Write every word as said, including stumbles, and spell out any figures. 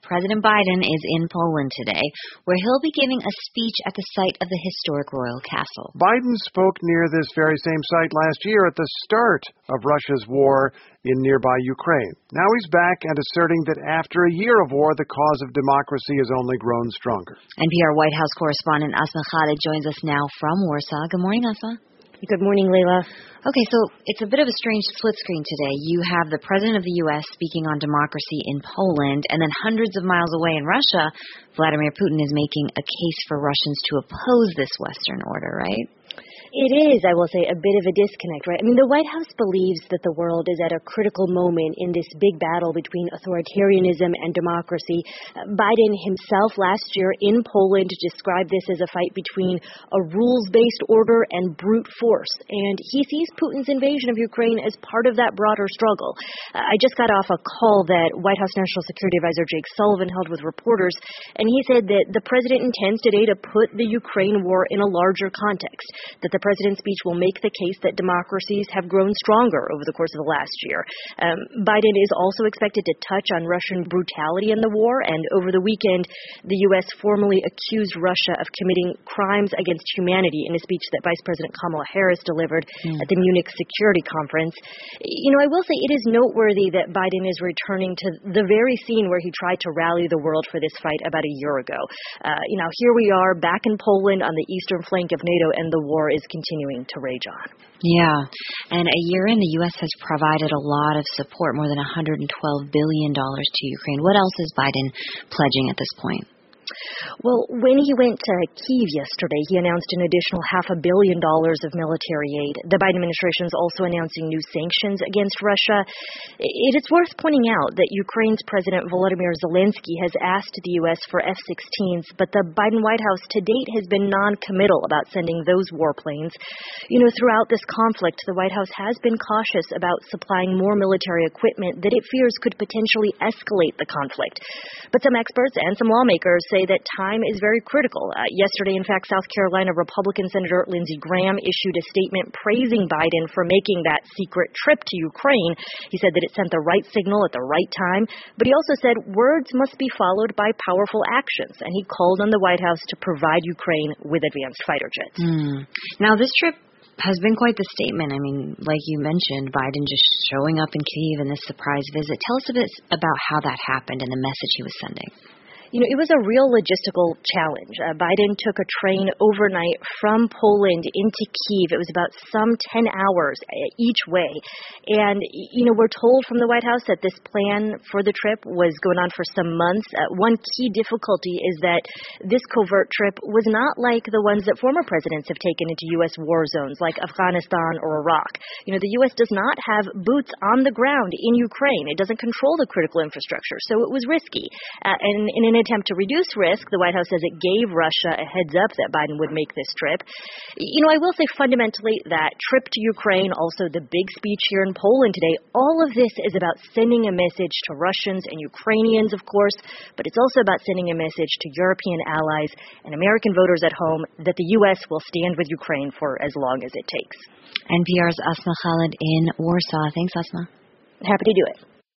President Biden is in Poland today, where he'll be giving a speech at the site of the historic royal castle. Biden spoke near this very same site last year at the start of Russia's war in nearby Ukraine. Now he's back and asserting that after a year of war, the cause of democracy has only grown stronger. N P R White House correspondent Asma Khalid joins us now from Warsaw. Good morning, Asma. Good morning, Layla. Okay, so it's a bit of a strange split screen today. You have the president of the U S speaking on democracy in Poland, and then hundreds of miles away in Russia, Vladimir Putin is making a case for Russians to oppose this Western order, right? It is, I will say, a bit of a disconnect, right? I mean, the White House believes that the world is at a critical moment in this big battle between authoritarianism and democracy. Uh, Biden himself last year in Poland described this as a fight between a rules-based order and brute force. And he sees Putin's invasion of Ukraine as part of that broader struggle. Uh, I just got off a call that White House National Security Advisor Jake Sullivan held with reporters, and he said that the president intends today to put the Ukraine war in a larger context, that the president's speech will make the case that democracies have grown stronger over the course of the last year. Um, Biden is also expected to touch on Russian brutality in the war, and over the weekend, the U S formally accused Russia of committing crimes against humanity in a speech that Vice President Kamala Harris delivered mm. at the Munich Security Conference. You know, I will say it is noteworthy that Biden is returning to the very scene where he tried to rally the world for this fight about a year ago. Uh, you know, here we are back in Poland on the eastern flank of NATO, and the war is continuing to rage on. Yeah, and a year in, the U S has provided a lot of support, more than one hundred twelve billion dollars to Ukraine. What else is Biden pledging at this point? Well, when he went to Kyiv yesterday, he announced an additional half a billion dollars of military aid. The Biden administration is also announcing new sanctions against Russia. It is worth pointing out that Ukraine's President Volodymyr Zelensky has asked the U S for F sixteens, but the Biden White House to date has been non-committal about sending those warplanes. You know, throughout this conflict, the White House has been cautious about supplying more military equipment that it fears could potentially escalate the conflict. But some experts and some lawmakers say that time is very critical. Uh, yesterday, in fact, South Carolina Republican Senator Lindsey Graham issued a statement praising Biden for making that secret trip to Ukraine. He said that it sent the right signal at the right time, but he also said words must be followed by powerful actions, and he called on the White House to provide Ukraine with advanced fighter jets. Mm. Now, this trip has been quite the statement. I mean, like you mentioned, Biden just showing up in Kyiv in this surprise visit. Tell us a bit about how that happened and the message he was sending. You know, it was a real logistical challenge. Uh, Biden took a train overnight from Poland into Kyiv. It was about some ten hours each way. And, you know, we're told from the White House that this plan for the trip was going on for some months. Uh, one key difficulty is that this covert trip was not like the ones that former presidents have taken into U S war zones, like Afghanistan or Iraq. You know, the U S does not have boots on the ground in Ukraine. It doesn't control the critical infrastructure, so it was risky. Uh, and in an attempt to reduce risk, the White House says it gave Russia a heads up that Biden would make this trip. You know, I will say fundamentally that trip to Ukraine, also the big speech here in Poland today, all of this is about sending a message to Russians and Ukrainians, of course, but it's also about sending a message to European allies and American voters at home that the U S will stand with Ukraine for as long as it takes. N P R's Asma Khalid in Warsaw. Thanks, Asma. Happy to do it.